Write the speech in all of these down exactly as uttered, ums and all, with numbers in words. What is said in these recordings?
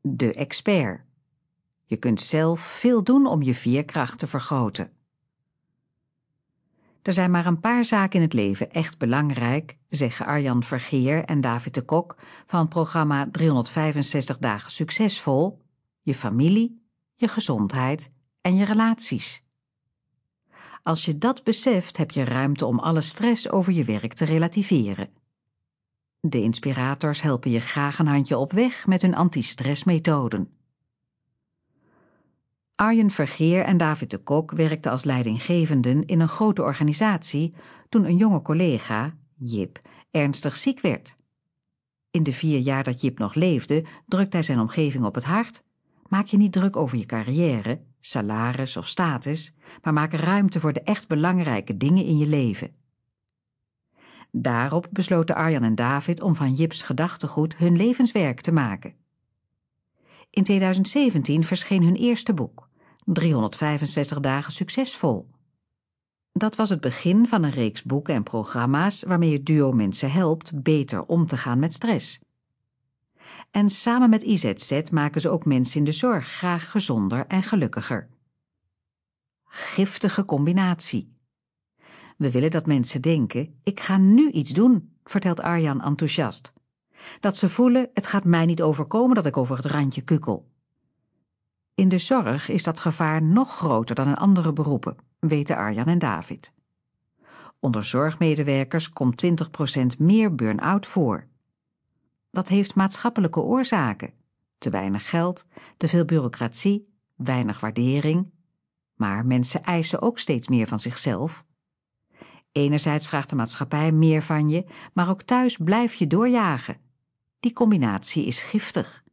De expert. Je kunt zelf veel doen om je veerkracht te vergroten. Er zijn maar een paar zaken in het leven echt belangrijk, zeggen Arjan Vergeer en David de Kok van het programma driehonderdvijfenzestig dagen succesvol: je familie, je gezondheid en je relaties. Als je dat beseft, heb je ruimte om alle stress over je werk te relativeren. De inspirators helpen je graag een handje op weg met hun anti-stressmethoden. Arjan Vergeer en David de Kok werkten als leidinggevenden in een grote organisatie toen een jonge collega, Jip, ernstig ziek werd. In de vier jaar dat Jip nog leefde, drukte hij zijn omgeving op het hart: maak je niet druk over je carrière, salaris of status, maar maak ruimte voor de echt belangrijke dingen in je leven. Daarop besloten Arjan en David om van Jips gedachtegoed hun levenswerk te maken. In tweeduizend zeventien verscheen hun eerste boek, driehonderdvijfenzestig dagen succesvol. Dat was het begin van een reeks boeken en programma's waarmee het duo mensen helpt beter om te gaan met stress. En samen met I Z Z maken ze ook mensen in de zorg graag gezonder en gelukkiger. Giftige combinatie. We willen dat mensen denken: ik ga nu iets doen, vertelt Arjan enthousiast. Dat ze voelen: het gaat mij niet overkomen dat ik over het randje kukkel. In de zorg is dat gevaar nog groter dan in andere beroepen, weten Arjan en David. Onder zorgmedewerkers komt twintig procent meer burn-out voor. Dat heeft maatschappelijke oorzaken: te weinig geld, te veel bureaucratie, weinig waardering. Maar mensen eisen ook steeds meer van zichzelf. Enerzijds vraagt de maatschappij meer van je, maar ook thuis blijf je doorjagen. Die combinatie is giftig.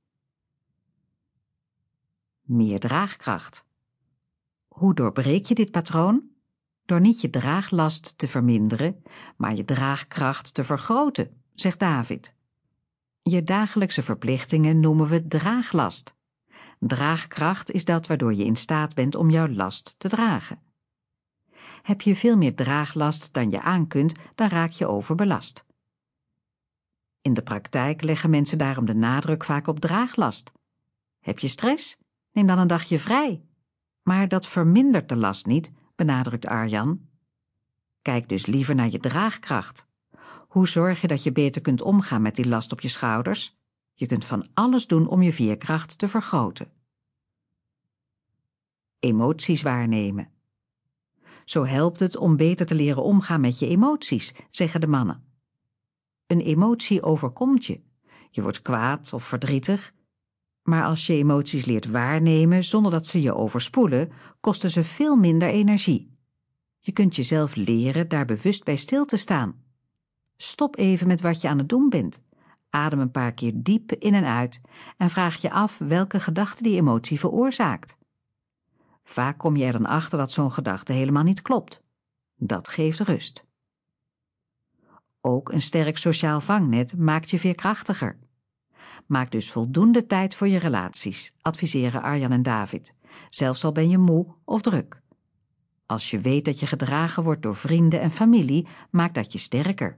Meer draagkracht. Hoe doorbreek je dit patroon? Door niet je draaglast te verminderen, maar je draagkracht te vergroten, zegt David. Je dagelijkse verplichtingen noemen we draaglast. Draagkracht is dat waardoor je in staat bent om jouw last te dragen. Heb je veel meer draaglast dan je aankunt, dan raak je overbelast. In de praktijk leggen mensen daarom de nadruk vaak op draaglast. Heb je stress? Neem dan een dagje vrij. Maar dat vermindert de last niet, benadrukt Arjan. Kijk dus liever naar je draagkracht. Hoe zorg je dat je beter kunt omgaan met die last op je schouders? Je kunt van alles doen om je veerkracht te vergroten. Emoties waarnemen. Zo helpt het om beter te leren omgaan met je emoties, zeggen de mannen. Een emotie overkomt je. Je wordt kwaad of verdrietig. Maar als je emoties leert waarnemen zonder dat ze je overspoelen, kosten ze veel minder energie. Je kunt jezelf leren daar bewust bij stil te staan. Stop even met wat je aan het doen bent. Adem een paar keer diep in en uit en vraag je af welke gedachte die emotie veroorzaakt. Vaak kom je er dan achter dat zo'n gedachte helemaal niet klopt. Dat geeft rust. Ook een sterk sociaal vangnet maakt je veerkrachtiger. Maak dus voldoende tijd voor je relaties, adviseren Arjan en David, zelfs al ben je moe of druk. Als je weet dat je gedragen wordt door vrienden en familie, maakt dat je sterker.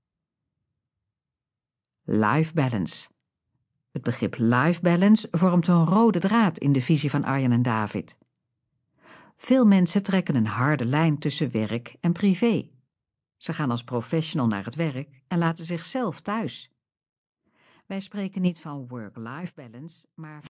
Life balance. Het begrip life balance vormt een rode draad in de visie van Arjan en David. Veel mensen trekken een harde lijn tussen werk en privé. Ze gaan als professional naar het werk en laten zichzelf thuis. Wij spreken niet van work-life balance, maar